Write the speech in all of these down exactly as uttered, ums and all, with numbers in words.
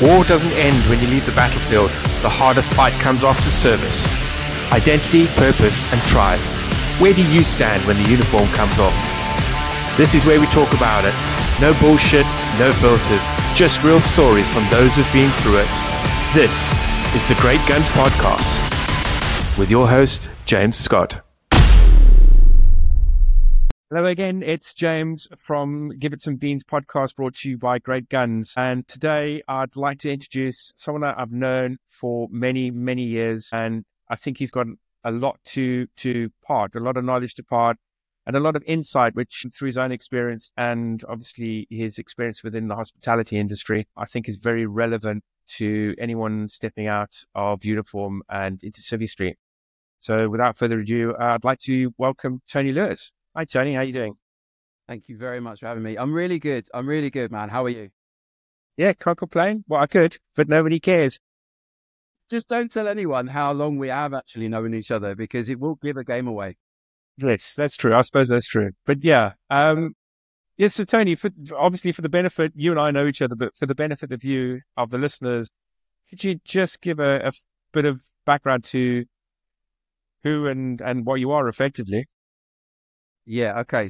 War doesn't end when you leave the battlefield. The hardest fight comes after service. Identity, purpose, and tribe. Where do you stand when the uniform comes off? This is where we talk about it. No bullshit, no filters, just real stories from those who've been through it. This is the Great Guns Podcast with your host, James Scott. Hello again, it's James from Give It Some Beans podcast, brought to you by Great Guns. And today I'd like to introduce someone that I've known for many, many years. And I think he's got a lot to, to part, a lot of knowledge to part, and a lot of insight, which through his own experience and obviously his experience within the hospitality industry, I think is very relevant to anyone stepping out of uniform and into Civvy Street. So without further ado, uh, I'd like to welcome Tony Lewis. Hi, Tony. How you doing? Thank you very much for having me. I'm really good. I'm really good, man. How are you? Yeah, can't complain. Well, I could, but nobody cares. Just don't tell anyone how long we have actually known each other, because it will give a game away. Yes, that's true. I suppose that's true. But yeah, um, yes. So Tony, for, obviously for the benefit, you and I know each other, but for the benefit of you, of the listeners, could you just give a, a bit of background to who and, and what you are effectively? Yeah, okay.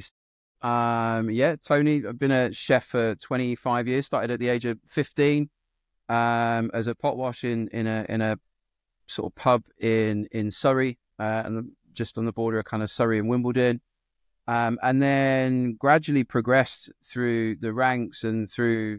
Um, yeah, Tony, I've been a chef for twenty-five years, started at the age of fifteen um, as a pot wash in, in, a, in a sort of pub in, in Surrey, uh, and just on the border of kind of Surrey and Wimbledon. Um, and then gradually progressed through the ranks and through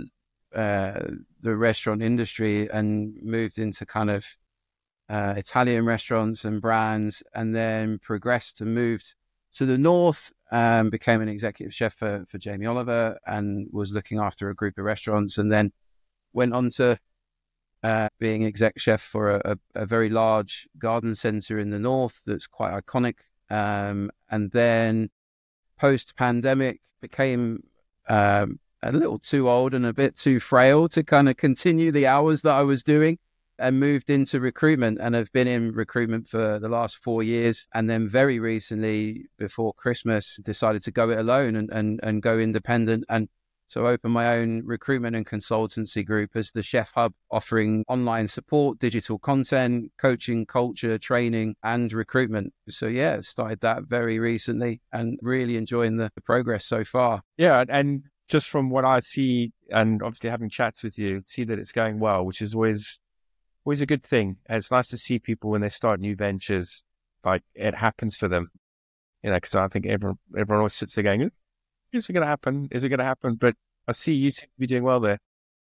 uh, the restaurant industry and moved into kind of uh, Italian restaurants and brands, and then progressed and moved to the north, um, became an executive chef for, for Jamie Oliver and was looking after a group of restaurants, and then went on to uh, being exec chef for a, a, a very large garden centre in the north that's quite iconic. Um, and then post-pandemic became um, a little too old and a bit too frail to kind of continue the hours that I was doing, and moved into recruitment, and have been in recruitment for the last four years. And then very recently, before Christmas, decided to go it alone and, and, and go independent. And so open my own recruitment and consultancy group as the Chef Hub, offering online support, digital content, coaching, culture, training, and recruitment. So yeah, started that very recently and really enjoying the progress so far. Yeah, and just from what I see, and obviously having chats with you, see that it's going well, which is always always a good thing. And it's nice to see people when they start new ventures, like it happens for them, you know, because I think everyone, everyone always sits there going, is it going to happen? Is it going to happen? But I see you seem to be doing well there.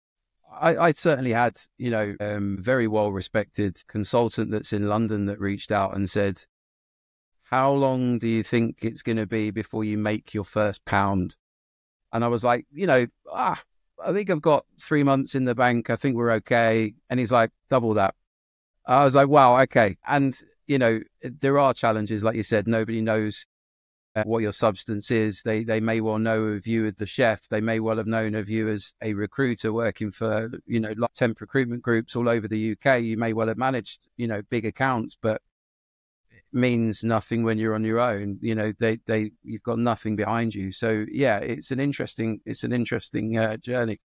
I, I certainly had, you know, um, very well-respected consultant that's in London that reached out and said, how long do you think it's going to be before you make your first pound? And I was like, you know, ah, I think I've got three months in the bank. I think we're okay. And he's like, double that. I was like, wow, okay. And, you know, there are challenges. Like you said, nobody knows uh, what your substance is. They they may well know of you as the chef. They may well have known of you as a recruiter working for, you know, like temp recruitment groups all over the U K. You may well have managed, you know, big accounts, but it means nothing when you're on your own. You know, they, they, you've got nothing behind you. So yeah, it's an interesting, it's an interesting uh, journey.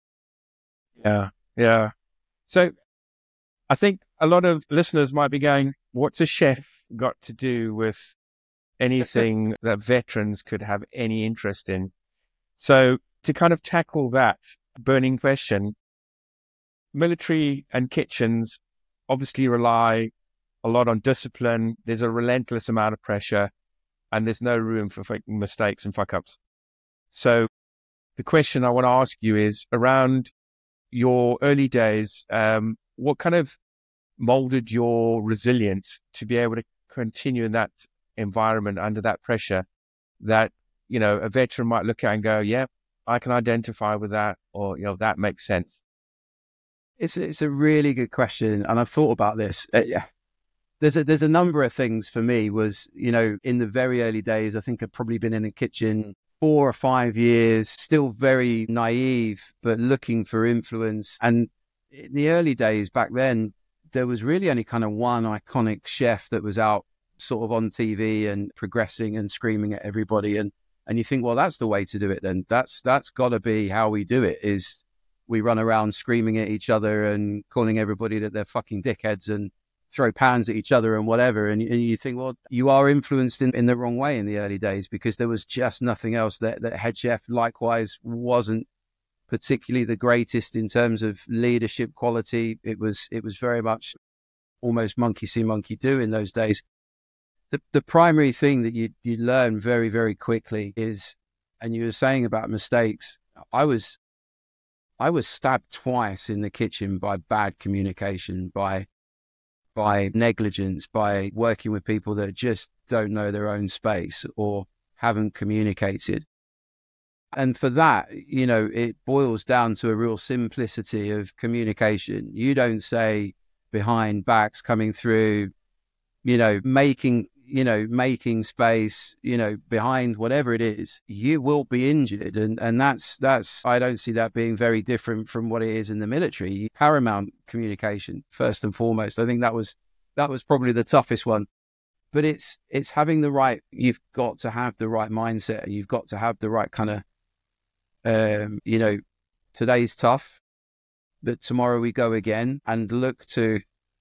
Yeah. Yeah. So I think a lot of listeners might be going, what's a chef got to do with anything that veterans could have any interest in? So to kind of tackle that burning question, military and kitchens obviously rely a lot on discipline. There's a relentless amount of pressure, and there's no room for mistakes and fuck ups. So the question I want to ask you is around your early days, um, what kind of molded your resilience to be able to continue in that environment under that pressure that, you know, a veteran might look at and go, yeah, I can identify with that, or, you know, that makes sense? It's, it's a really good question. And I've thought about this. Uh, yeah. There's a, there's a number of things for me was, you know, in the very early days, I think I'd probably been in a kitchen four or five years, still very naive, but looking for influence. And in the early days back then, there was really only kind of one iconic chef that was out sort of on T V and progressing and screaming at everybody. And, and you think, well, that's the way to do it then. That's, that's got to be how we do it, is we run around screaming at each other and calling everybody that they're fucking dickheads and throw pans at each other and whatever. And, and you think, well, you are influenced in, in the wrong way in the early days, because there was just nothing else. That, that head chef likewise wasn't particularly the greatest in terms of leadership quality. It was, it was very much almost monkey see, monkey do in those days. The, the primary thing that you, you learn very, very quickly is, and you were saying about mistakes, I was, I was stabbed twice in the kitchen by bad communication, by by negligence, by working with people that just don't know their own space or haven't communicated. And for that, you know, it boils down to a real simplicity of communication. You don't say behind backs coming through, you know, making, you know, making space, you know, behind whatever it is, you will be injured. And, and that's, that's, I don't see that being very different from what it is in the military. Paramount communication, first and foremost. I think that was, that was probably the toughest one, but it's, it's having the right, you've got to have the right mindset, and you've got to have the right kind of, um, you know, today's tough, but tomorrow we go again, and look to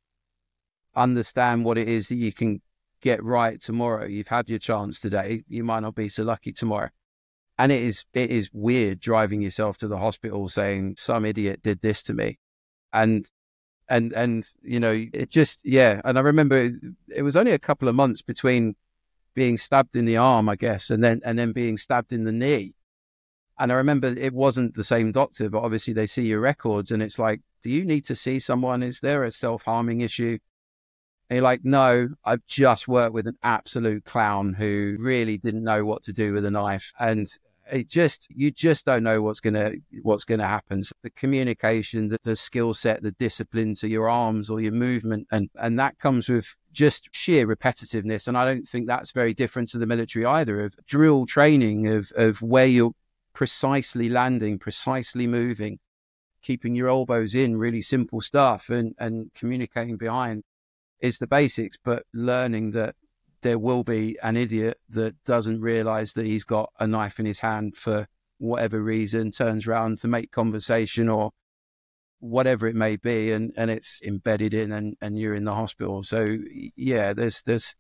understand what it is that you can get right tomorrow. You've had your chance today. You might not be so lucky tomorrow. And it is, it is weird driving yourself to the hospital saying some idiot did this to me. And, and, and, you know, it just, yeah. And I remember it, it was only a couple of months between being stabbed in the arm, I guess, and then, and then being stabbed in the knee. And I remember it wasn't the same doctor, but obviously they see your records, and it's like, do you need to see someone? Is there a self-harming issue? And you're like, no, I've just worked with an absolute clown who really didn't know what to do with a knife. And it just, you just don't know what's going to, what's going to happen. So the communication, the, the skill set, the discipline to your arms or your movement. And, and that comes with just sheer repetitiveness. And I don't think that's very different to the military either, of drill training, of, of where you're precisely landing, precisely moving, keeping your elbows in, really simple stuff, and, and communicating behind is the basics. But learning that there will be an idiot that doesn't realize that he's got a knife in his hand for whatever reason, turns around to make conversation or whatever it may be, and, and it's embedded in, and, and you're in the hospital. So yeah, there's, there's,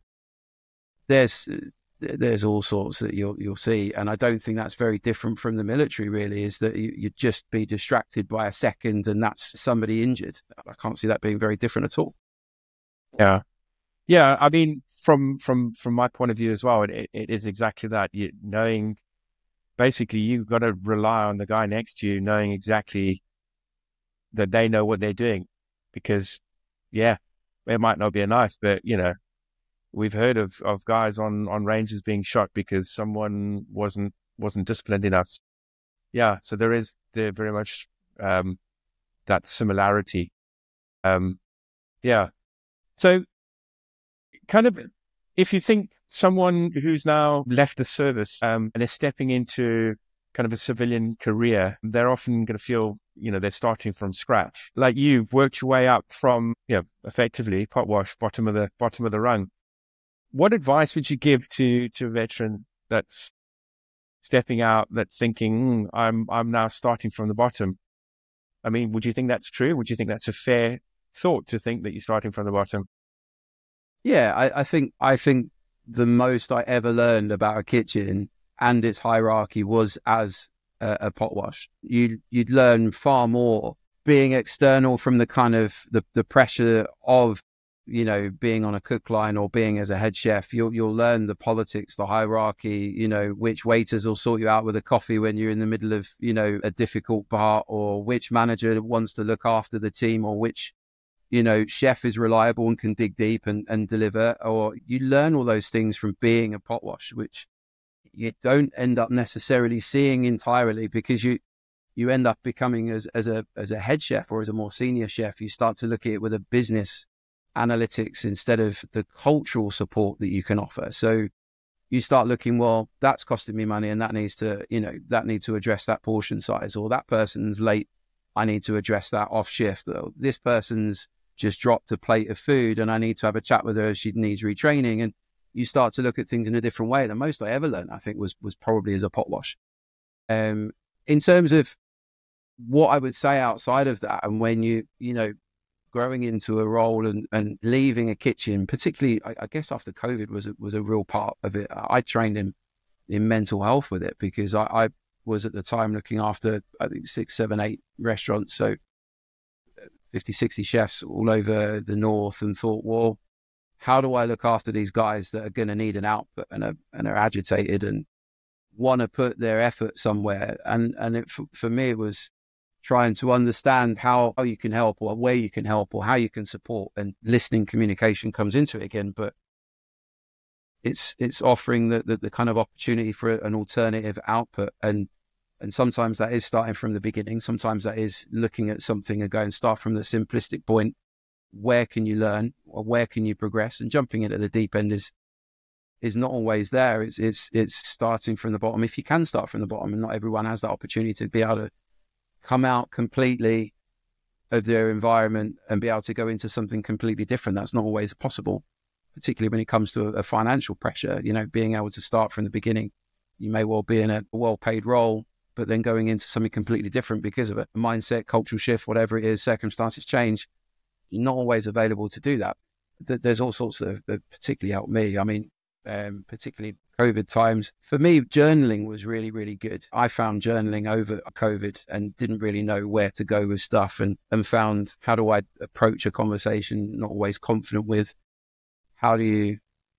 there's, there's all sorts that you'll, you'll see. And I don't think that's very different from the military, really, is that you, you'd just be distracted by a second and that's somebody injured. I can't see that being very different at all. Yeah. Yeah. I mean, from, from, from my point of view as well, it, it is exactly that. You knowing, basically you've got to rely on the guy next to you, knowing exactly that they know what they're doing, because yeah, it might not be a knife, but you know, we've heard of, of guys on, on ranges being shot because someone wasn't, wasn't disciplined enough. Yeah. So there is there very much, um, that similarity. Um, yeah. So kind of, if you think someone who's now left the service, um, and is stepping into kind of a civilian career, they're often going to feel, you know, they're starting from scratch. Like you've worked your way up from, you know, effectively pot wash, bottom of the, bottom of the rung. What advice would you give to, to a veteran that's stepping out, that's thinking, mm, I'm, I'm now starting from the bottom? I mean, would you think that's true? Would you think that's a fair thought to think that you're starting from the bottom? Yeah, I, I think I think the most I ever learned about a kitchen and its hierarchy was as a, a pot wash. You you'd learn far more being external from the kind of the, the pressure of, you know, being on a cook line or being as a head chef. You'll you'll learn the politics, the hierarchy, you know, which waiters will sort you out with a coffee when you're in the middle of, you know, a difficult part, or which manager wants to look after the team, or which, you know, chef is reliable and can dig deep and, and deliver. Or you learn all those things from being a pot wash, which you don't end up necessarily seeing entirely, because you you end up becoming as as a as a head chef or as a more senior chef, you start to look at it with a business analytics instead of the cultural support that you can offer. So you start looking, well, that's costing me money, and that needs to, you know, that needs to address that portion size, or that person's late, I need to address that off shift. Or this person's just dropped a plate of food and I need to have a chat with her, she needs retraining. And you start to look at things in a different way. The most I ever learned, I think, was was probably as a pot wash. Um, in terms of what I would say outside of that, and when you, you know, growing into a role and, and leaving a kitchen, particularly, I, I guess after COVID was, was a real part of it. I trained in, in mental health with it because I, I was at the time looking after, I think, six, seven, eight restaurants. So fifty, sixty chefs all over the north, and thought, well, how do I look after these guys that are going to need an output and are, and are agitated and want to put their effort somewhere? And, and it, for, for me, it was trying to understand how, how you can help, or where you can help, or how you can support, and listening communication comes into it again. But it's it's offering the, the, the kind of opportunity for an alternative output. And and sometimes that is starting from the beginning. Sometimes that is looking at something and going, start from the simplistic point. Where can you learn, or where can you progress? And jumping into the deep end is is not always there. It's it's it's starting from the bottom. If you can start from the bottom, and not everyone has that opportunity to be able to come out completely of their environment and be able to go into something completely different. That's not always possible, particularly when it comes to a, a financial pressure. You know, being able to start from the beginning, you may well be in a well-paid role, but then going into something completely different because of it, a mindset, cultural shift, whatever it is, circumstances change. You're not always available to do that. There's all sorts of, particularly helped me. I mean, um, particularly COVID times. For me, journaling was really, really good. I found journaling over COVID and didn't really know where to go with stuff, and, and found, how do I approach a conversation not always confident with? How do you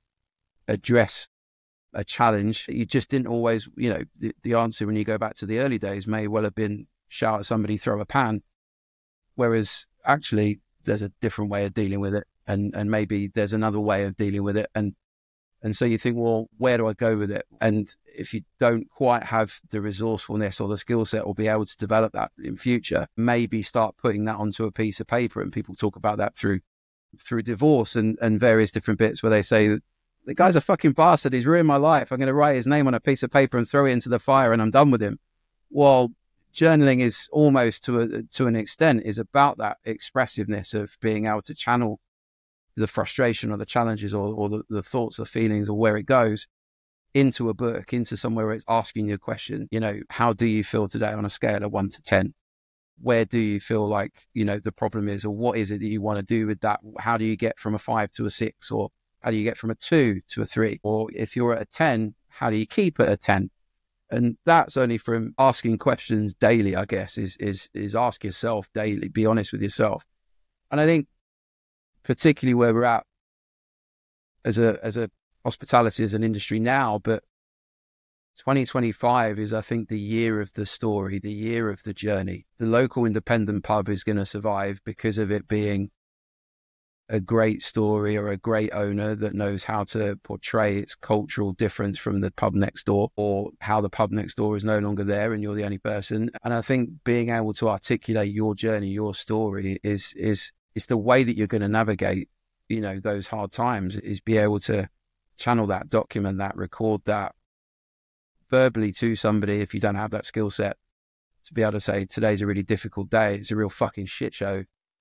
address a challenge? You just didn't always, you know, the, the answer when you go back to the early days may well have been shout at somebody, throw a pan. Whereas actually there's a different way of dealing with it, and, and maybe there's another way of dealing with it. And And so you think, well, where do I go with it? And if you don't quite have the resourcefulness or the skill set or be able to develop that in future, maybe start putting that onto a piece of paper. And people talk about that through through divorce and, and various different bits where they say, the guy's a fucking bastard. He's ruined my life. I'm going to write his name on a piece of paper and throw it into the fire and I'm done with him. Well, journaling is almost to a, to an extent is about that expressiveness of being able to channel the frustration or the challenges or, or the, the thoughts or feelings or where it goes into a book, into somewhere where it's asking you a question. You know, how do you feel today on a scale of one to ten? Where do you feel like, you know, the problem is, or what is it that you want to do with that? How do you get from a five to a six, or how do you get from a two to a three? Or if you're at a ten, how do you keep at a ten? And that's only from asking questions daily, I guess, is, is, is ask yourself daily, be honest with yourself. And I think particularly where we're at as a, as a hospitality, as an industry now, but twenty twenty-five is, I think, the year of the story, the year of the journey. The local independent pub is going to survive because of it being a great story or a great owner that knows how to portray its cultural difference from the pub next door, or how the pub next door is no longer there and you're the only person. And I think being able to articulate your journey, your story is, is, is the way that you're going to navigate, you know, those hard times, is be able to channel that, document that, record that verbally to somebody if you don't have that skill set, to be able to say, today's a really difficult day, it's a real fucking shit show.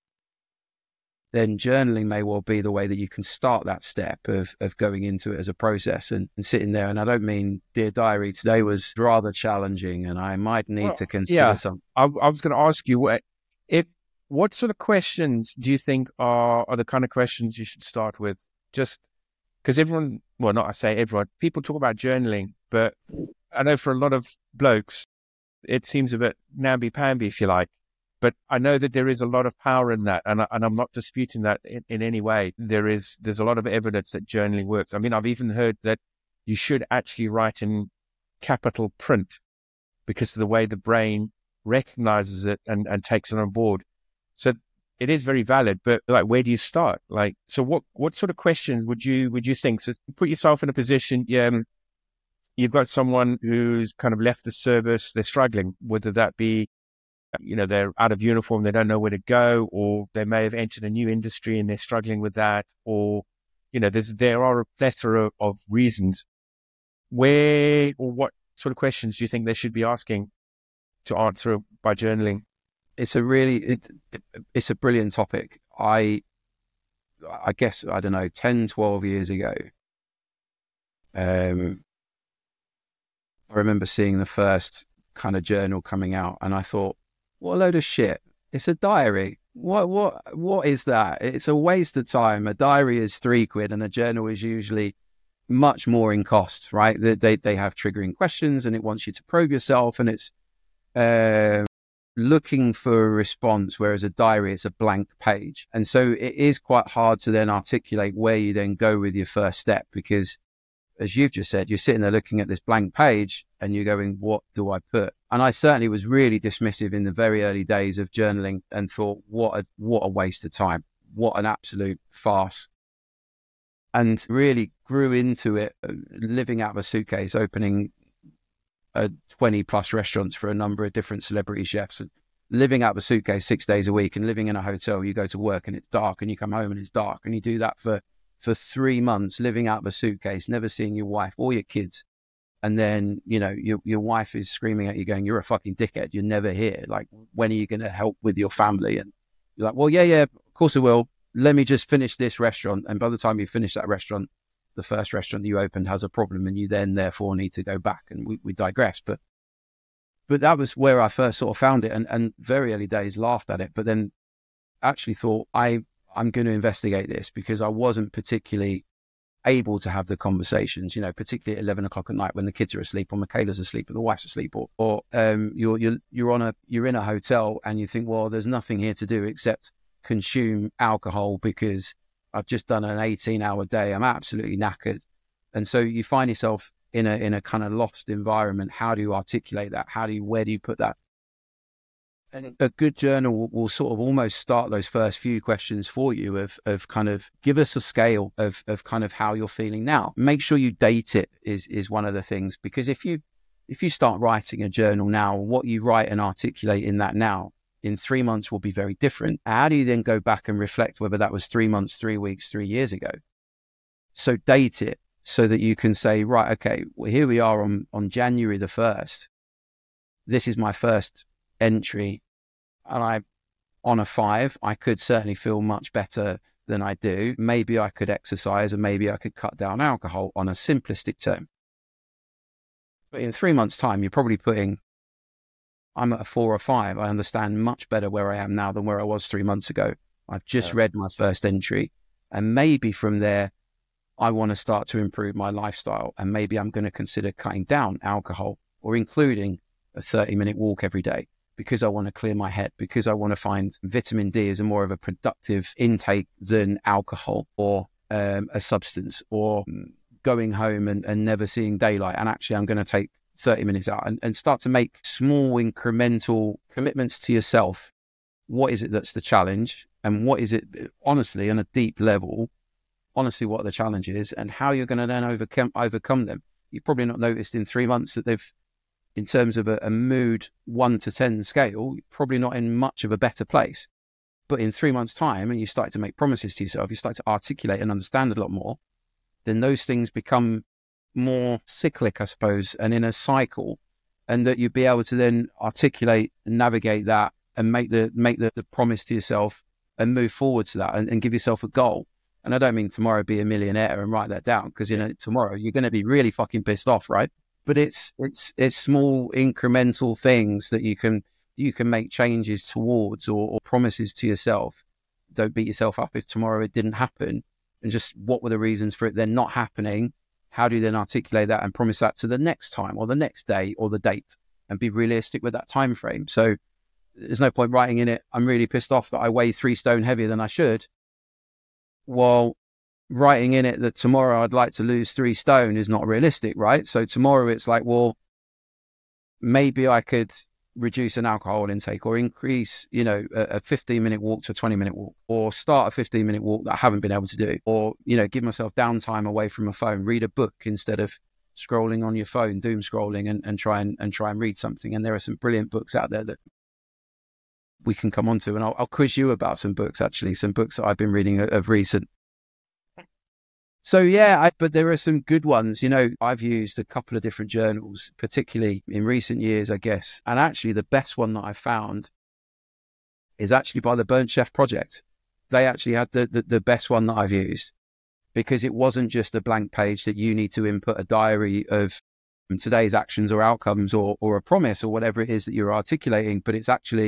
Then journaling may well be the way that you can start that step of of going into it as a process and, and sitting there. And I don't mean, dear diary, today was rather challenging and I might need well, to consider yeah, something. I, I was going to ask you, what, if, what sort of questions do you think are, are the kind of questions you should start with? Just because everyone, well, not I say everyone, people talk about journaling, but I know for a lot of blokes, it seems a bit namby-pamby, if you like. But I know that there is a lot of power in that, and, I, and I'm not disputing that in, in any way. There is, there's a lot of evidence that journaling works. I mean, I've even heard that you should actually write in capital print because of the way the brain recognizes it and, and takes it on board. So it is very valid, but like, where do you start? Like, so what, what sort of questions would you, would you think? So put yourself in a position, yeah, um, you've got someone who's kind of left the service, they're struggling, whether that be, you know, they're out of uniform, they don't know where to go, or they may have entered a new industry and they're struggling with that, or, you know, there's, there are a plethora of reasons. Where or what sort of questions do you think they should be asking to answer by journaling? It's a really, it, it, it's a brilliant topic. I, I guess, I don't know, ten, twelve years ago, um, I remember seeing the first kind of journal coming out and I thought, What a load of shit. It's a diary. What what what is that? It's a waste of time. A diary is three quid and a journal is usually much more in cost, right? They they, they have triggering questions and it wants you to probe yourself, and it's uh, looking for a response, whereas a diary is a blank page. And so it is quite hard to then articulate where you then go with your first step, because as you've just said, you're sitting there looking at this blank page and you're going, what do I put? And I certainly was really dismissive in the very early days of journaling and thought, what a, what a waste of time. What an absolute farce. And really grew into it, living out of a suitcase, opening uh, twenty plus restaurants for a number of different celebrity chefs, and living out of a suitcase six days a week, and living in a hotel. You go to work and it's dark, and you come home and it's dark, and you do that for for three months, living out of a suitcase, never seeing your wife or your kids. And then, you know, your your wife is screaming at you going, you're a fucking dickhead. You're never here. Like, when are you going to help with your family? And you're like, well, yeah, yeah, of course I will. Let me just finish this restaurant. And by the time you finish that restaurant, the first restaurant you opened has a problem, and you then therefore need to go back. And we, we digress. But but that was where I first sort of found it, and, and very early days laughed at it, but then actually thought, I I'm going to investigate this, because I wasn't particularly able to have the conversations, you know, particularly at eleven o'clock at night when the kids are asleep, or Michaela's asleep, or the wife's asleep, or, or um, you're, you're, you're on a, you're in a hotel and you think, well, there's nothing here to do except consume alcohol because I've just done an eighteen hour day. I'm absolutely knackered. And so you find yourself in a, in a kind of lost environment. How do you articulate that? How do you, where do you put that? And a good journal will, will sort of almost start those first few questions for you of, of kind of give us a scale of, of kind of how you're feeling now. Make sure you date it is, is one of the things, because if you, if you start writing a journal now, what you write and articulate in that now in three months will be very different. How do you then go back and reflect whether that was three months, three weeks, three years ago? So date it so that you can say, right, okay, well, here we are on, on January the first. This is my first entry. And I, on a five, I could certainly feel much better than I do. Maybe I could exercise, and maybe I could cut down alcohol on a simplistic term. But in three months' time, you're probably putting, I'm at a four or five. I understand much better where I am now than where I was three months ago. I've just yeah. read my first entry. And maybe from there, I want to start to improve my lifestyle. And maybe I'm going to consider cutting down alcohol, or including a thirty minute walk every day, because I want to clear my head, because I want to find vitamin D as a more of a productive intake than alcohol or um, a substance, or going home and, and never seeing daylight. And actually, I'm going to take thirty minutes out and, and start to make small incremental commitments to yourself. What is it that's the challenge? And what is it, honestly, on a deep level, honestly, what the challenge is, and how you're going to then overcome, overcome them. You've probably not noticed in three months that they've, in terms of a, a mood one to ten scale, probably not in much of a better place. But in three months' time, and you start to make promises to yourself, you start to articulate and understand a lot more, then those things become more cyclic, I suppose, and in a cycle, and that you'd be able to then articulate and navigate that and make the make the, the promise to yourself and move forward to that, and, and give yourself a goal. And I don't mean tomorrow be a millionaire and write that down, because, you know, tomorrow you're going to be really fucking pissed off, right? But it's it's it's small incremental things that you can you can make changes towards, or, or promises to yourself. Don't beat yourself up if tomorrow it didn't happen, and just what were the reasons for it then not happening? How do you then articulate that and promise that to the next time, or the next day, or the date, and be realistic with that time frame? So there's no point writing in it, I'm really pissed off that I weigh three stone heavier than I should, while writing in it that tomorrow I'd like to lose three stone is not realistic, right? So tomorrow it's like, well, maybe I could reduce an alcohol intake, or increase, you know, a, a fifteen minute walk to a twenty minute walk, or start a fifteen minute walk that I haven't been able to do, or, you know, give myself downtime away from my phone, read a book instead of scrolling on your phone, doom scrolling, and, and try and, and try and read something. And there are some brilliant books out there that we can come on to, and I'll, I'll quiz you about some books, actually, some books that I've been reading of, of recent. So yeah, I, but there are some good ones. You know, I've used a couple of different journals, particularly in recent years, I guess. And actually the best one that I found is actually by the Burnt Chef Project. They actually had the, the, the best one that I've used, because it wasn't just a blank page that you need to input a diary of today's actions or outcomes, or, or a promise, or whatever it is that you're articulating, but it's actually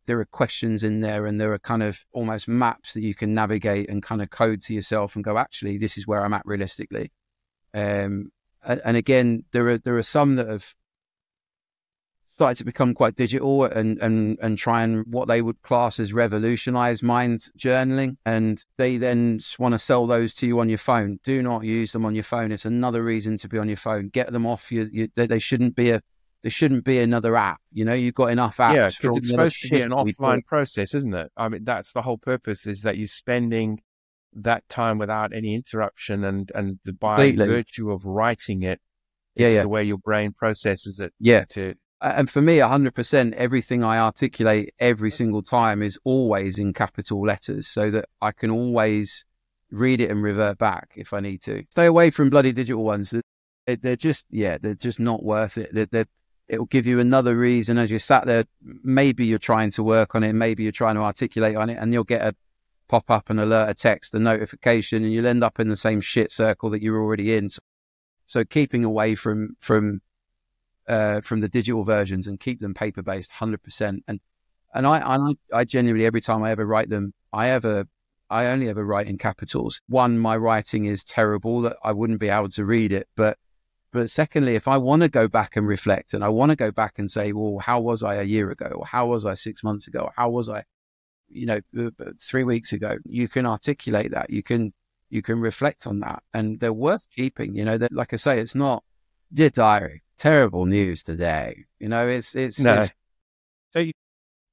there are questions in there, and there are kind of almost maps that you can navigate and kind of code to yourself and go, actually, this is where I'm at realistically. Um, and, and again, there are there are some that have started to become quite digital and and and try and what they would class as revolutionize mind journaling, and they then want to sell those to you on your phone. Do not use them on your phone. It's another reason to be on your phone. Get them off you. you they, they shouldn't be a there shouldn't be another app. You know, you've got enough apps. Yeah, because it's supposed to be an offline process, isn't it? I mean, that's the whole purpose, is that you're spending that time without any interruption, and and the, by Completely. virtue of writing it, it's yeah, yeah. the way your brain processes it. Yeah. To, And for me, one hundred percent, everything I articulate every single time is always in capital letters, so that I can always read it and revert back if I need to. Stay away from bloody digital ones. They're, they're just, yeah, they're just not worth it. They're, they're, it'll give you another reason as you're sat there. Maybe you're trying to work on it, maybe you're trying to articulate on it, and you'll get a pop-up, an alert, a text, a notification, and you'll end up in the same shit circle that you're already in. So, so keeping away from from Uh, from the digital versions and keep them paper based, one hundred percent. And and I, I I genuinely, every time I ever write them, I ever I only ever write in capitals. One, my writing is terrible that I wouldn't be able to read it, but but secondly, if I want to go back and reflect, and I want to go back and say, well, how was I a year ago, or how was I six months ago, or how was I, you know, three weeks ago? You can articulate that. You can you can reflect on that, and they're worth keeping. You know, that, like I say, it's not, dear diary, terrible news today. You know, it's it's no. It's... So you,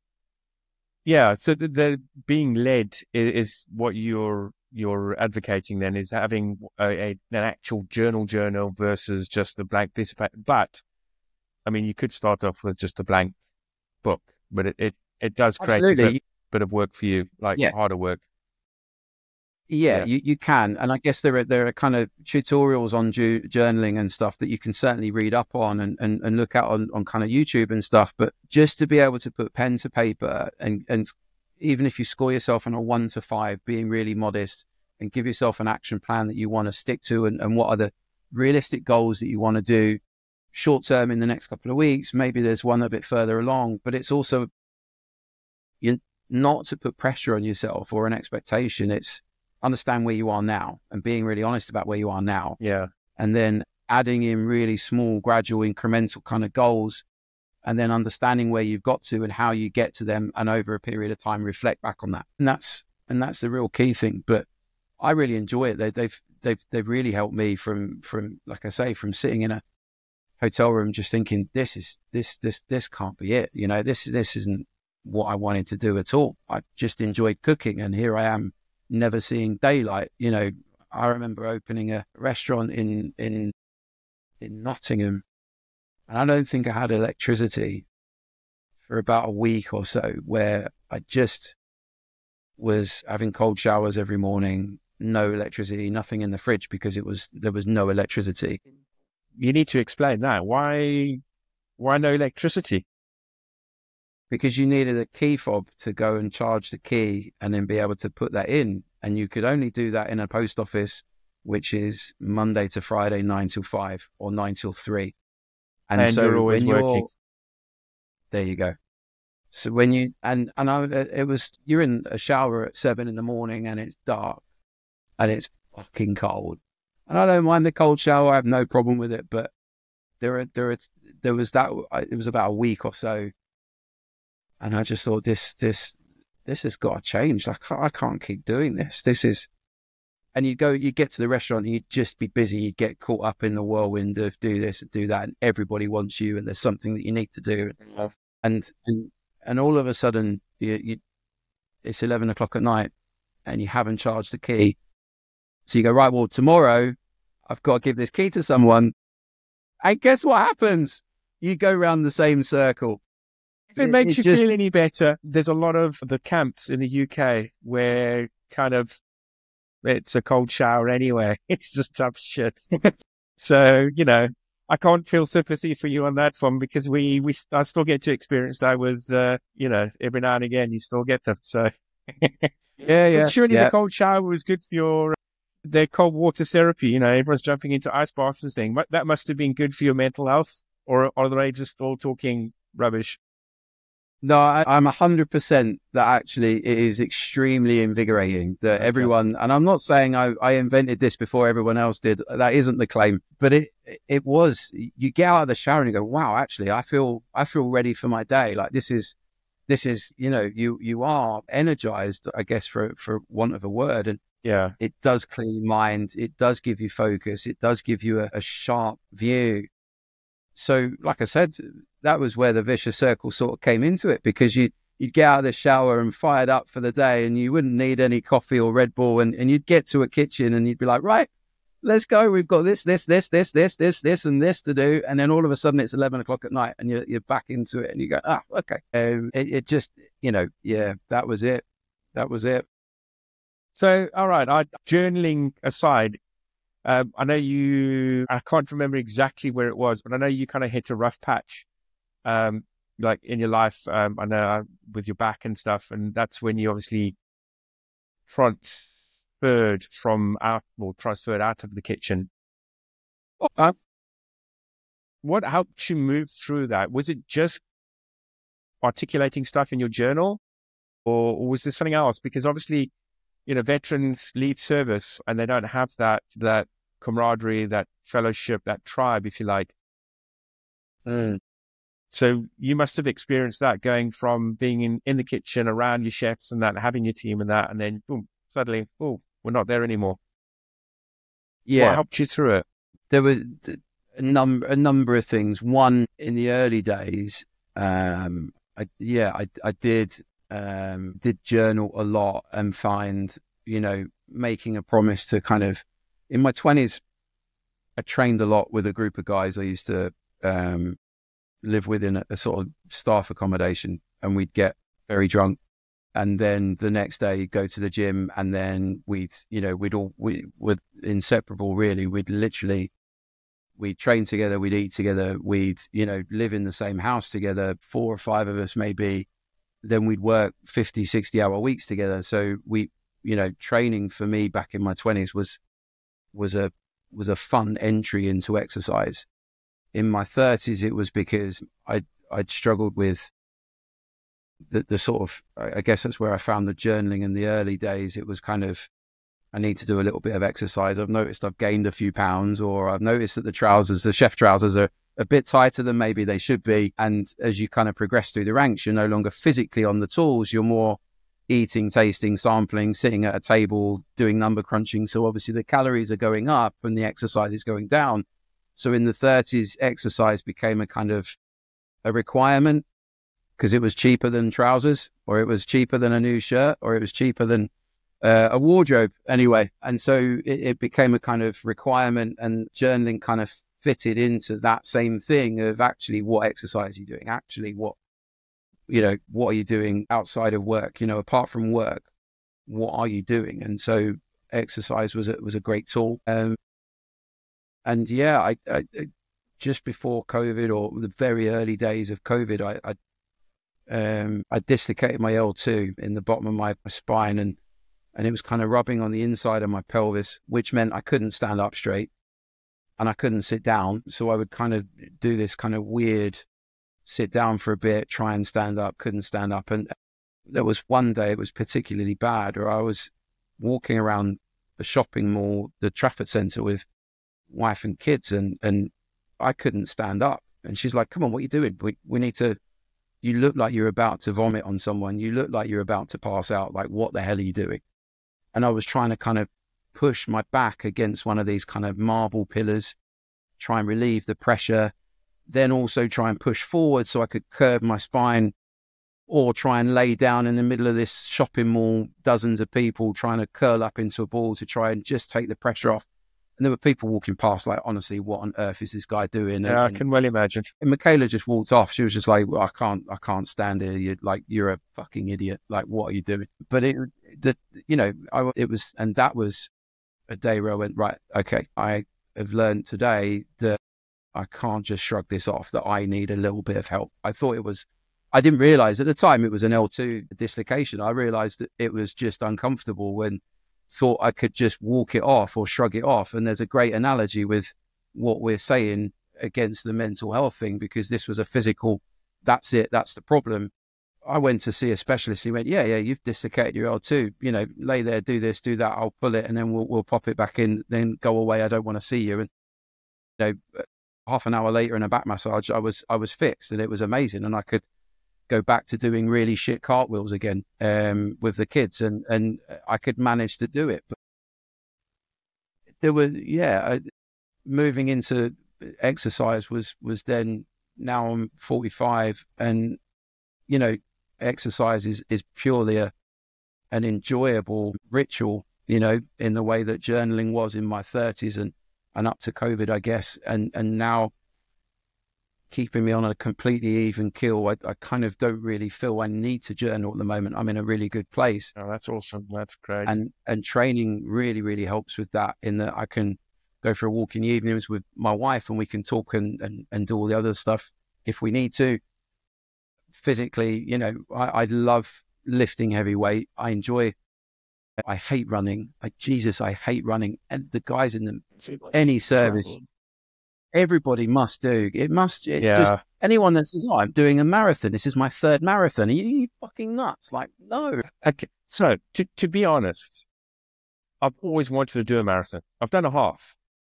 yeah, so the, the being led is, is what you're you're advocating. Then is having a, a an actual journal journal versus just a blank piece of paper. But I mean, you could start off with just a blank book, but it it, it does create Absolutely. a bit, bit of work for you, like yeah. harder work. Yeah, yeah, you, you can. And I guess there are there are kind of tutorials on ju- journaling and stuff that you can certainly read up on and, and, and look at on, on kind of YouTube and stuff. But just to be able to put pen to paper, and, and even if you score yourself on a one to five, being really modest, and give yourself an action plan that you want to stick to, and, and what are the realistic goals that you want to do short term in the next couple of weeks. Maybe there's one a bit further along, but it's also you not to put pressure on yourself or an expectation. It's understand where you are now and being really honest about where you are now. Yeah. And then adding in really small, gradual, incremental kind of goals, and then understanding where you've got to and how you get to them, and over a period of time, reflect back on that. And that's, and that's the real key thing. But I really enjoy it. They, they've, they've, they've really helped me from, from, like I say, from sitting in a hotel room, just thinking, this is, this, this, this can't be it. You know, this, this isn't what I wanted to do at all. I just enjoyed cooking, and here I am, never seeing daylight. You know, I remember opening a restaurant in in in Nottingham, and I don't think I had electricity for about a week or so, where I just was having cold showers every morning, no electricity, nothing in the fridge because it was there was no electricity. You need to explain that. Why why no electricity? Because you needed a key fob to go and charge the key and then be able to put that in. And you could only do that in a post office, which is Monday to Friday, nine till five or nine till three. And, and so you're always when working. You're, there you go. So when you, and, and I, it was, you're in a shower at seven in the morning and it's dark and it's fucking cold. And I don't mind the cold shower. I have no problem with it. But there are, there are, there was that, it was about a week or so. And I just thought, this, this, this has got to change. Like, I can't keep doing this. This is, and you go, you get to the restaurant and you'd just be busy. You'd get caught up in the whirlwind of do this and do that. And everybody wants you, and there's something that you need to do. And, and, and all of a sudden you, you, it's eleven o'clock at night and you haven't charged the key. So you go, right, well, tomorrow I've got to give this key to someone. And guess what happens? You go round the same circle. If it makes it you just... feel any better, there's a lot of the camps in the U K where kind of it's a cold shower anyway. It's just tough shit. So, you know, I can't feel sympathy for you on that one, because we, we I still get to experience that with, uh, you know, every now and again, you still get them. So, yeah, yeah. But surely yeah. the cold shower was good for your, their cold water therapy. You know, everyone's jumping into ice baths and things. That must have been good for your mental health, or are they just all talking rubbish? No, I, I'm one hundred percent that actually it is extremely invigorating that Okay. everyone, and I'm not saying I, I invented this before everyone else did. That isn't the claim, but it it was. You get out of the shower and you go, wow, actually, I feel I feel ready for my day. Like this is this is you know you you are energized, I guess, for for want of a word, and Yeah. it does clear your mind. It does give you focus. It does give you a, a sharp view. So, like I said, that was where the vicious circle sort of came into it, because you, you'd get out of the shower and fired up for the day, and you wouldn't need any coffee or Red Bull, and, and you'd get to a kitchen and you'd be like, right, let's go. We've got this, this, this, this, this, this, this, and this to do. And then all of a sudden it's eleven o'clock at night and you're, you're back into it and you go, ah, okay. Um, it, it just, you know, yeah, that was it. That was it. So, all right, I, journaling aside, um, I know you, I can't remember exactly where it was, but I know you kind of hit a rough patch, um, like in your life, um, I know uh, with your back and stuff. And that's when you obviously transferred from out, or transferred out of the kitchen. Uh, What helped you move through that? Was it just articulating stuff in your journal, or, or was there something else? Because obviously, you know, veterans leave service and they don't have that, that camaraderie, that fellowship, that tribe, if you like. mm. So you must have experienced that, going from being in, in the kitchen around your chefs and that, having your team and that, and then boom, suddenly, oh, we're not there anymore. Yeah. What helped you through it? There was a number, a number of things. One, in the early days, um, I, yeah, I, I did, um, did journal a lot and find, you know, making a promise to kind of, in my twenties, I trained a lot with a group of guys I used to, um, live with in a, a sort of staff accommodation, and we'd get very drunk. And then the next day go to the gym, and then we'd, you know, we'd all, we were inseparable really. We'd literally, we'd train together, we'd eat together, we'd, you know, live in the same house together, four or five of us maybe. Then we'd work fifty, sixty hour weeks together. So we, you know, training for me back in my twenties was, was a, was a fun entry into exercise. In my thirties, it was because I'd, I'd struggled with the, the sort of, I guess that's where I found the journaling in the early days. It was kind of, I need to do a little bit of exercise. I've noticed I've gained a few pounds, or I've noticed that the trousers, the chef trousers, are a bit tighter than maybe they should be. And as you kind of progress through the ranks, you're no longer physically on the tools. You're more eating, tasting, sampling, sitting at a table, doing number crunching. So obviously the calories are going up and the exercise is going down. So in the thirties, exercise became a kind of a requirement, because it was cheaper than trousers, or it was cheaper than a new shirt, or it was cheaper than uh, a wardrobe anyway. And so it, it became a kind of requirement, and journaling kind of fitted into that same thing of actually what exercise are you doing? Actually, what, you know, what are you doing outside of work? You know, apart from work, what are you doing? And so exercise was a, was a great tool. Um, and yeah, I, I, just before COVID, or the very early days of COVID, I, I Um, I dislocated my L two in the bottom of my, my spine, and, and it was kind of rubbing on the inside of my pelvis, which meant I couldn't stand up straight and I couldn't sit down. So I would kind of do this kind of weird sit down for a bit, try and stand up, couldn't stand up. And there was one day it was particularly bad, or I was walking around the shopping mall, the Trafford Centre, with wife and kids, and, and I couldn't stand up. And she's like, come on, what are you doing? We, we need to, you look like you're about to vomit on someone. You look like you're about to pass out. Like, what the hell are you doing? And I was trying to kind of push my back against one of these kind of marble pillars, try and relieve the pressure, then also try and push forward so I could curve my spine, or try and lay down in the middle of this shopping mall, dozens of people trying to curl up into a ball to try and just take the pressure off. And there were people walking past like, honestly, what on earth is this guy doing? Yeah, and, I can well imagine. And Michaela just walked off. She was just like, well, I can't, I can't stand here. You're like, you're a fucking idiot. Like, what are you doing? But it, the, you know, I, it was, and that was a day where I went, right, okay, I have learned today that I can't just shrug this off, that I need a little bit of help. I thought it was, I didn't realize at the time it was an L two dislocation. I realized that it was just uncomfortable, when thought I could just walk it off or shrug it off. And there's a great analogy with what we're saying against the mental health thing, because this was a physical, that's it, that's the problem. I went to see a specialist. He went, yeah, yeah, you've dislocated your L two. You know, lay there, do this, do that. I'll pull it, and then we'll we'll pop it back in. Then go away. I don't want to see you. And you know, half an hour later in a back massage, I was I was fixed, and it was amazing. And I could go back to doing really shit cartwheels again um, with the kids, and and I could manage to do it. But there were, yeah, I, moving into exercise was was then. Now I'm forty-five, and you know, exercise is, is purely a an enjoyable ritual, you know, in the way that journaling was in my thirties and, and up to COVID, I guess. And, and now keeping me on a completely even keel, I, I kind of don't really feel I need to journal at the moment. I'm in a really good place. Oh, that's awesome. That's great. And, and training really, really helps with that, in that I can go for a walk in the evenings with my wife, and we can talk and, and, and do all the other stuff if we need to. Physically, you know, I, I love lifting heavy weight. I enjoy, I hate running. I, Jesus, I hate running. And the guys in the, any service, everybody must do. It must, it Yeah. just, anyone that says, oh, I'm doing a marathon, this is my third marathon. Are you, you fucking nuts? Like, no. Okay. So to, to be honest, I've always wanted to do a marathon. I've done a half.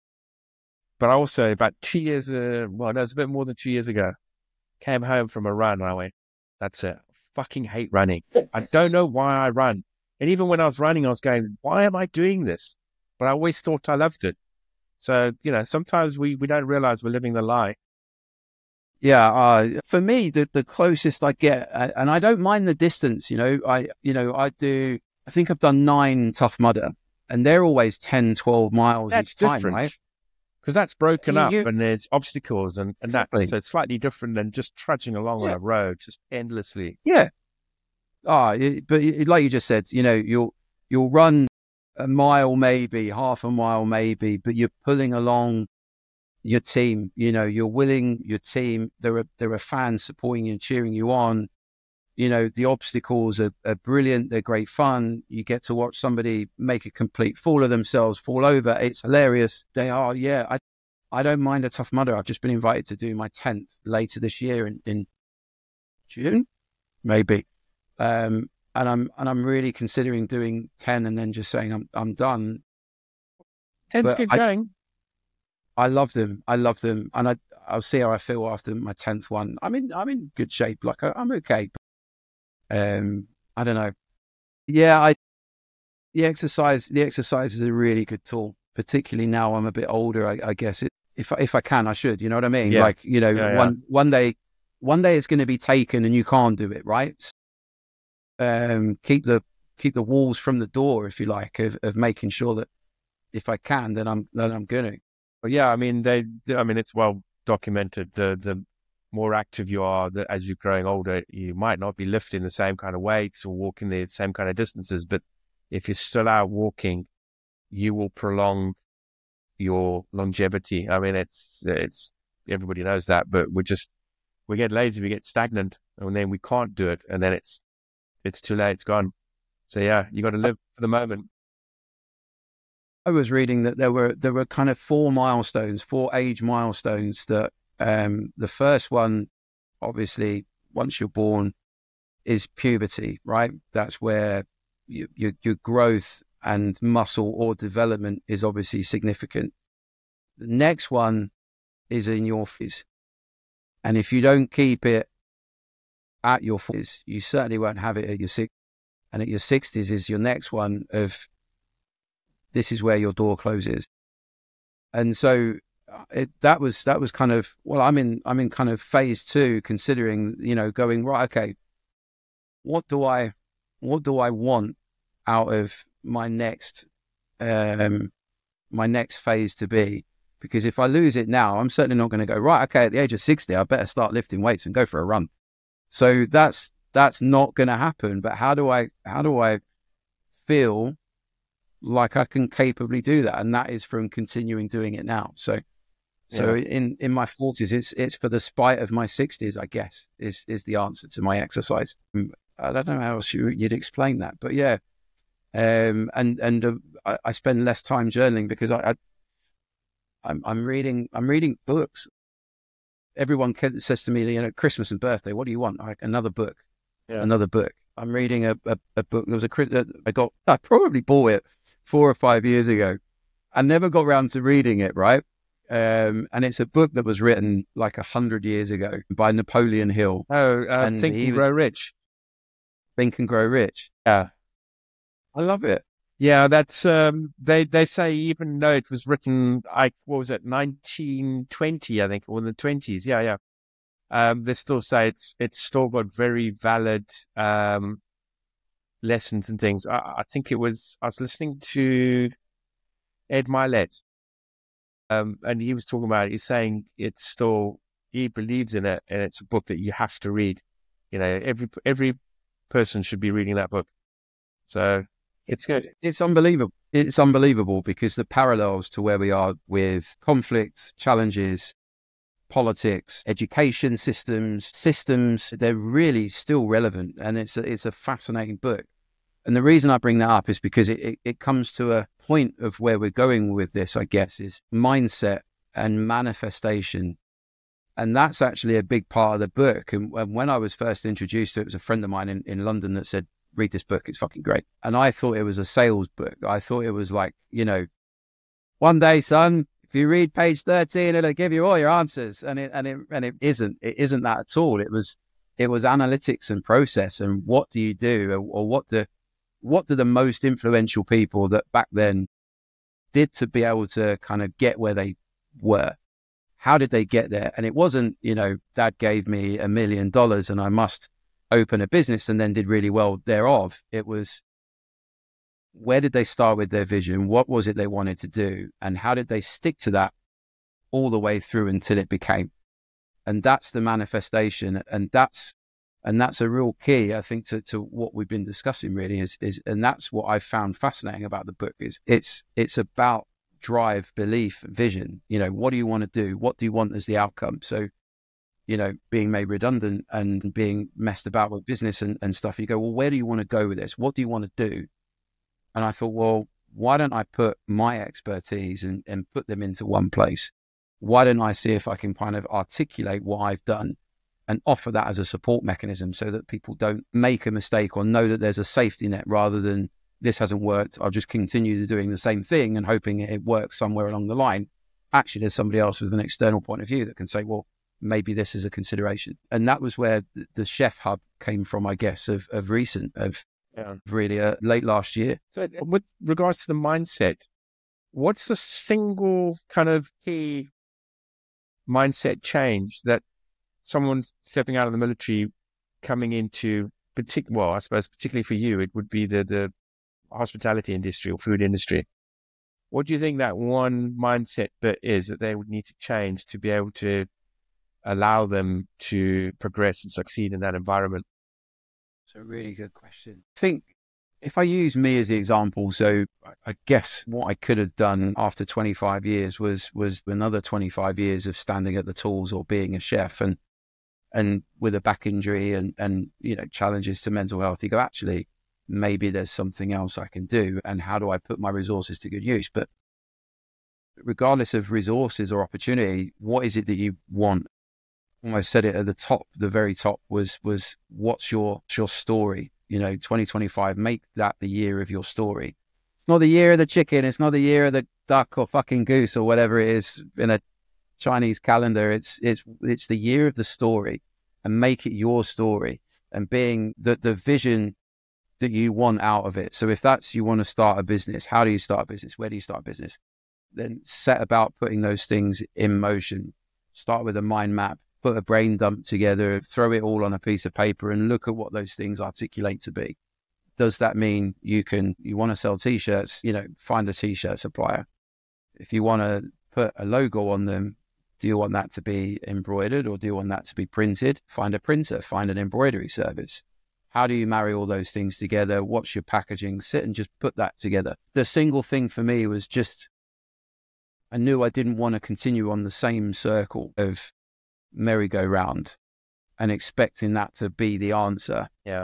But I also, about two years, uh, well, no, it's a bit more than two years ago, came home from a run and I went, that's it. I fucking hate running. I don't know why I run. And even when I was running, I was going, why am I doing this? But I always thought I loved it. So, you know, sometimes we, we don't realize we're living the lie. Yeah. Uh, for me, the, the closest I get, uh, and I don't mind the distance, you know, I, you know, I do, I think I've done nine Tough Mudder, and they're always ten, twelve miles That's each time, different. right? Because that's broken You- up you- and there's obstacles and, and that. Exactly. So it's slightly different than just trudging along on Yeah. a road, just endlessly. Yeah. Ah, it- but it- like you just said, you know, you'll you'll run a mile, maybe half a mile, maybe, but you're pulling along your team. You know, you're willing your team. There are there are fans supporting you and cheering you on. You know, the obstacles are, are brilliant. They're great fun. You get to watch somebody make a complete fool of themselves, fall over. It's hilarious. They are, yeah. I I don't mind a Tough Mudder. I've just been invited to do my tenth later this year in, in June, maybe. Um, and I'm and I'm really considering doing ten and then just saying I'm I'm done. Ten's But good I- going. I love them. I love them, and I I'll see how I feel after my tenth one. I'm in I'm in good shape. Like I, I'm okay. But, um, I don't know. Yeah, I the exercise the exercise is a really good tool, particularly now I'm a bit older. I, I guess it, if I- if I can, I should. You know what I mean? Yeah. Like you know, Yeah, yeah. one one day one day it's going to be taken, and you can't do it, right? Um, keep the keep the walls from the door, if you like, of, of making sure that if I can, then I'm then I'm going to. But yeah, I mean, they, I mean, it's well documented. The the more active you are, the, as you're growing older, you might not be lifting the same kind of weights or walking the same kind of distances. But if you're still out walking, you will prolong your longevity. I mean, it's it's everybody knows that, but we just we get lazy, we get stagnant, and then we can't do it, and then it's it's too late, it's gone. So yeah, you got to live for the moment. I was reading that there were there were kind of four milestones, four age milestones. That um, the first one, obviously, once you're born, is puberty, right? That's where you, your your growth and muscle or development is obviously significant. The next one is in your forties, and if you don't keep it at your forties, you certainly won't have it at your sixties. And at your sixties is your next one of this is where your door closes. And so it, that was that was kind of well, I'm in I'm in kind of phase two, considering, you know, going right. Okay, what do I what do I want out of my next um, my next phase to be? Because if I lose it now, I'm certainly not going to go right. Okay, at the age of sixty, I better start lifting weights and go for a run. So that's that's not going to happen. But how do I how do I feel like I can capably do that? And that is from continuing doing it now. So, so Yeah. in, in my forties, it's, it's for the spite of my sixties, I guess, is, is the answer to my exercise. I don't know how else you, you'd explain that, but yeah. Um, and, and uh, I, I spend less time journaling because I, I I'm, I'm reading, I'm reading books. Everyone says to me, you know, Christmas and birthday, what do you want? Like another book. Yeah. Another book. I'm reading a, a, a book. There was a Chris- uh, I got I probably bought it four or five years ago. I never got around to reading it, right? Um, and it's a book that was written like a hundred years ago by Napoleon Hill. Oh, uh, And Think he and was- Grow Rich. Think and Grow Rich. Yeah. I love it. Yeah, that's um they they say even though it was written like what was it, nineteen twenty, I think, or in the twenties. Yeah, yeah. Um they still say it's it's still got very valid um lessons and things. I, I think it was I was listening to Ed Milet. Um and he was talking about it. He's saying it's still he believes in it and it's a book that you have to read. You know, every every person should be reading that book. So it's good. It's unbelievable. It's unbelievable because the parallels to where we are with conflicts, challenges, politics, education systems, systems, they're really still relevant. And it's a, it's a fascinating book. And the reason I bring that up is because it, it, it comes to a point of where we're going with this, I guess, is mindset and manifestation. And that's actually a big part of the book. And, and when I was first introduced to it, it was a friend of mine in, in London that said, read this book, it's fucking great. And I thought it was a sales book. I thought it was like, you know, one day, son, if you read page thirteen, it'll give you all your answers. And it and it and it isn't. It isn't that at all. It was it was analytics and process and what do you do, or, or what do what do the most influential people that back then did to be able to kind of get where they were. How did they get there? And it wasn't, you know, dad gave me a million dollars and I must open a business and then did really well thereof. It was, where did they start with their vision? What was it they wanted to do? And how did they stick to that all the way through until it became? And that's the manifestation. And that's, and that's a real key, I think, to, to what we've been discussing really is, is, and that's what I found fascinating about the book is it's, it's about drive, belief, vision. You know, what do you want to do? What do you want as the outcome? So, you know, being made redundant and being messed about with business and, and stuff, you go, well, where do you want to go with this? What do you want to do? And I thought, well, why don't I put my expertise and, and put them into one place? Why don't I see if I can kind of articulate what I've done and offer that as a support mechanism so that people don't make a mistake or know that there's a safety net rather than this hasn't worked, I'll just continue doing the same thing and hoping it works somewhere along the line. Actually, there's somebody else with an external point of view that can say, well, maybe this is a consideration. And that was where the, the Chef Hub came from, I guess, of, of recent, of Yeah. really uh, late last year. So with regards to the mindset, what's the single kind of key mindset change that someone stepping out of the military coming into, partic- well, I suppose particularly for you, it would be the, the hospitality industry or food industry. What do you think that one mindset bit is that they would need to change to be able to allow them to progress and succeed in that environment? It's a really good question. I think if I use me as the example, so I guess what I could have done after twenty-five years was was another twenty-five years of standing at the tools or being a chef, and and with a back injury and and you know challenges to mental health, you go, actually, maybe there's something else I can do, and how do I put my resources to good use? But regardless of resources or opportunity, what is it that you want? Almost said it at the top, the very top was, was what's your, your story? You know, twenty twenty-five, make that the year of your story. It's not the year of the chicken. It's not the year of the duck or fucking goose or whatever it is in a Chinese calendar. It's, it's, it's the year of the story, and make it your story and being the, the vision that you want out of it. So if that's, you want to start a business, how do you start a business? Where do you start a business? Then set about putting those things in motion. Start with a mind map. Put a brain dump together, throw it all on a piece of paper and look at what those things articulate to be. Does that mean you can, you want to sell t-shirts, you know, find a t-shirt supplier. If you want to put a logo on them, do you want that to be embroidered or do you want that to be printed? Find a printer, find an embroidery service. How do you marry all those things together? What's your packaging? Sit and just put that together. The single thing for me was just, I knew I didn't want to continue on the same circle of merry-go-round and expecting that to be the answer. Yeah.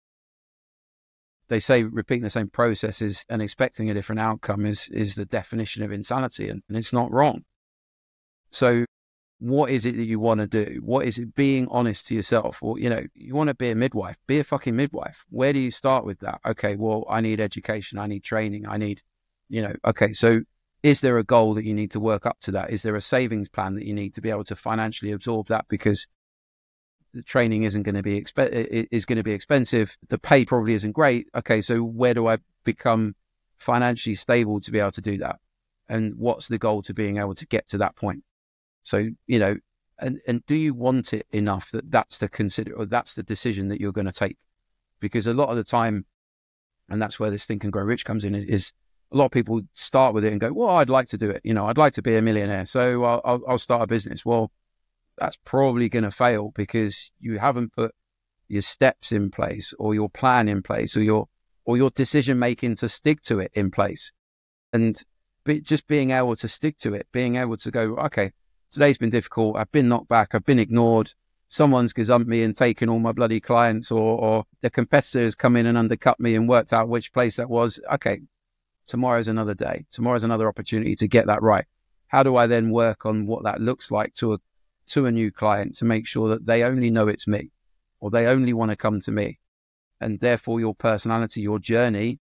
They say repeating the same processes and expecting a different outcome is is the definition of insanity, and, and it's not wrong. So what is it that you want to do? What is it? Being honest to yourself. Or, you know, you want to be a midwife, be a fucking midwife. Where do you start with that? Okay, well, I need education. I need training. I need, you know, okay. So is there a goal that you need to work up to that? Is there a savings plan that you need to be able to financially absorb that? Because the training isn't going to be exp- is going to be expensive. The pay probably isn't great. Okay, so where do I become financially stable to be able to do that? And what's the goal to being able to get to that point? So, you know, and, and do you want it enough that that's the consider or that's the decision that you're going to take? Because a lot of the time, and that's where this Think and Grow Rich comes in, is, is a lot of people start with it and go, well, I'd like to do it. You know, I'd like to be a millionaire, so I'll, I'll, I'll start a business. Well, that's probably going to fail because you haven't put your steps in place or your plan in place or your, or your decision making to stick to it in place. And be, just being able to stick to it, being able to go, okay, today's been difficult. I've been knocked back. I've been ignored. Someone's gazumped me and taken all my bloody clients, or, or the competitors come in and undercut me and worked out which place that was. Okay, tomorrow's another day. Tomorrow's another opportunity to get that right. How do I then work on what that looks like to a to a new client to make sure that they only know it's me, or they only want to come to me, and therefore your personality, your journey,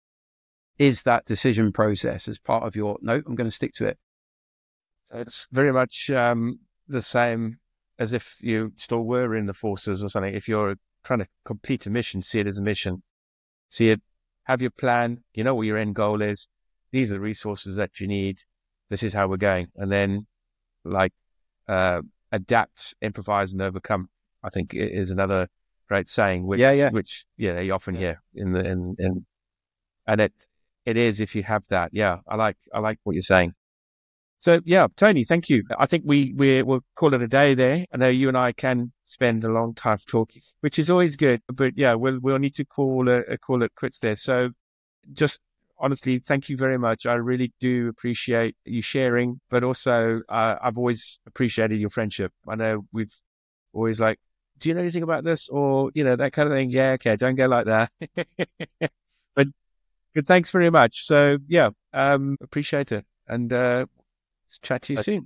is that decision process as part of your. No, I'm going to stick to it. So it's very much um, the same as if you still were in the forces or something. If you're trying to complete a mission, see it as a mission. See it, have your plan. You know what your end goal is. These are the resources that you need. This is how we're going. And then, like, uh, adapt, improvise, and overcome, I think is another great saying. Which, yeah, yeah. Which, yeah, you often hear in the in in, and it it is if you have that. Yeah, I like I like what you're saying. So yeah, Tony, thank you. I think we, we, we'll call it a day there. I know you and I can spend a long time talking, which is always good, but yeah, we'll, we'll need to call it, call it quits there. So just honestly, thank you very much. I really do appreciate you sharing, but also uh, I've always appreciated your friendship. I know we've always like, do you know anything about this? Or, you know, that kind of thing. Yeah. Okay. Don't go like that. But good. Thanks very much. So yeah, um, appreciate it. And, uh, chat to you soon.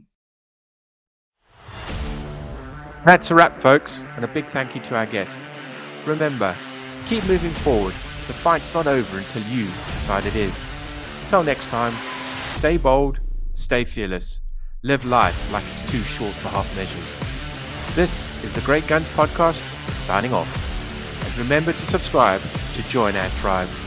That's a wrap, folks, and a big thank you to our guest. Remember, keep moving forward. The fight's not over until you decide it is. Until next time, stay bold, stay fearless, live life like it's too short for half measures. This is the Great Guns Podcast, signing off. And remember to subscribe to join our tribe.